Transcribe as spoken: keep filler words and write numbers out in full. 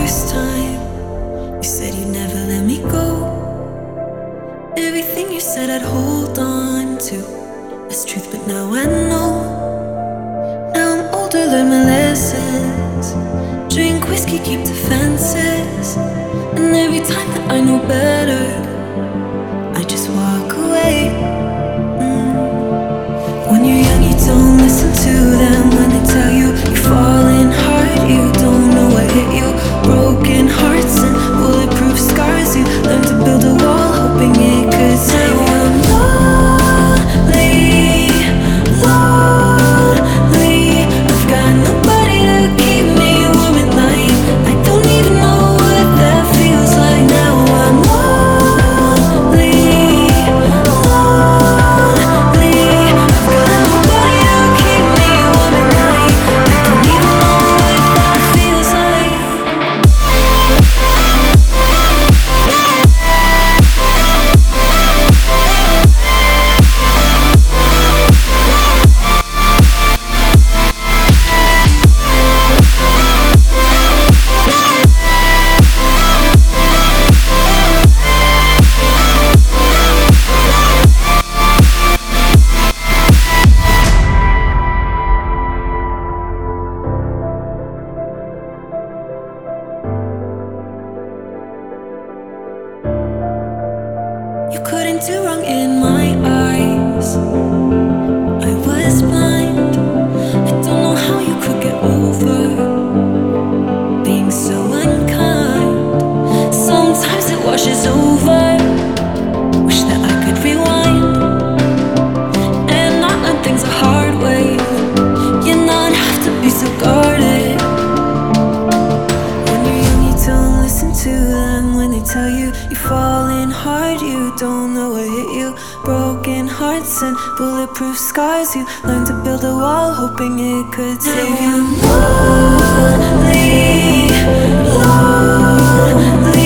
first time, you said you'd never let me go. Everything you said I'd hold on to, that's truth, but now I know. Now I'm older, learn my lessons. Drink whiskey, keep defenses. And every time that I know better, I just walk away. mm. When you're young, you don't listen to them. When they tell you you're falling hard, you don't know what hit you. Broken hearts and bulletproof scars, you learn to build a wall, hoping it could save you. I'm lonely, lonely. I've got nobody to keep me warm at night. I don't even know what that feels like. Now I'm lonely, lonely. I've got nobody to keep me warm at night. I don't even know what that feels like. You couldn't do wrong in my eyes. I was blind. I don't know how you could get over being so unkind. Sometimes it washes over. Wish that I could rewind and not learn things the hard way. You not have to be so guarded. When you're young, you don't listen to them. When they tell you you're falling hard, you don't know what hit you. Broken hearts and bulletproof scars, you learn to build a wall, hoping it could save you. Lonely, lonely.